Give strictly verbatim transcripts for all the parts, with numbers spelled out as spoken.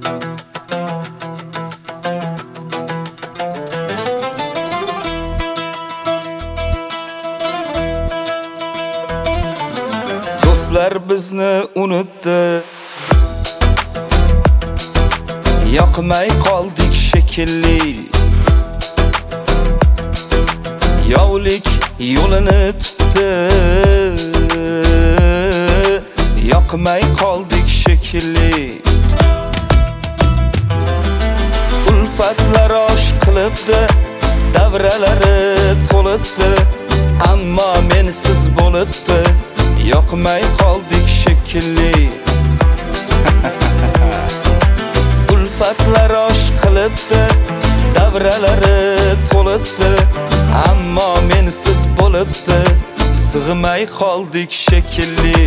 Do'stlar bizni unutdi, yoqmay qoldik shekilli. Yovlik yo'lini tutdi, yoqmay qoldik shekilli. Ulfatlar osh qilibdi, davralari to'libdi, ammo mensiz bo'libdi, yoqmay qoldik shekilli. Ulfatlar osh qilibdi, davralari to'libdi, ammo mensiz bo'libdi, sig'may qoldik shekilli.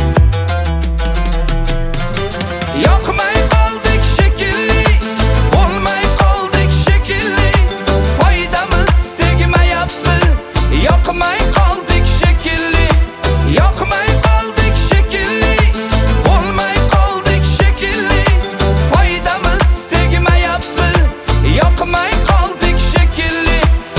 Yoqmay qoldik shekilli, bo'lmay qoldik shekilli, foydamiz tegmayapti, yoqmay qoldik shekilli. Yoqmay qoldik shekilli, bo'lmay qoldik shekilli, foydamiz tegmayapti, yoqmay qoldik shekilli.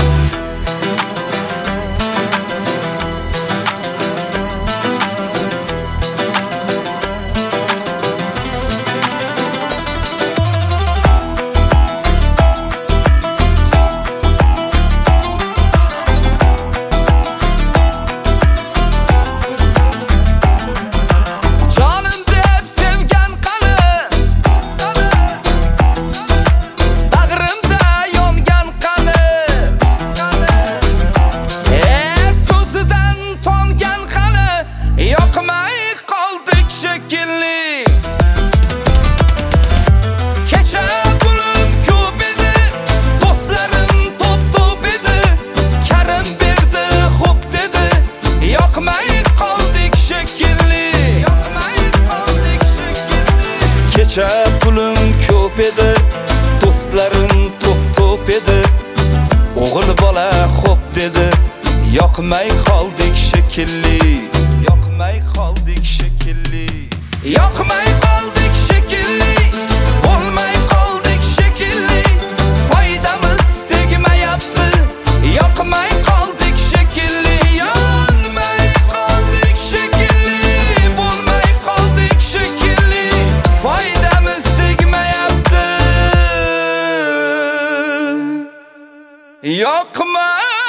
Kecha pulim ko'p edi, do'stlarim to'p-to'p edi, o'g'il bola xo'p dedi, yoqmay qoldik shekilli. Yoqmay qoldik shekilli. Yoqmay qoldik shekilli, bo'lmay qoldik shekilli, foydamiz tegmayapti, yoqmay qoldik shekilli. Yonmay qoldik shekilli, bo'lmay qoldik shekilli, foydamiz tegmayapti, yoqmay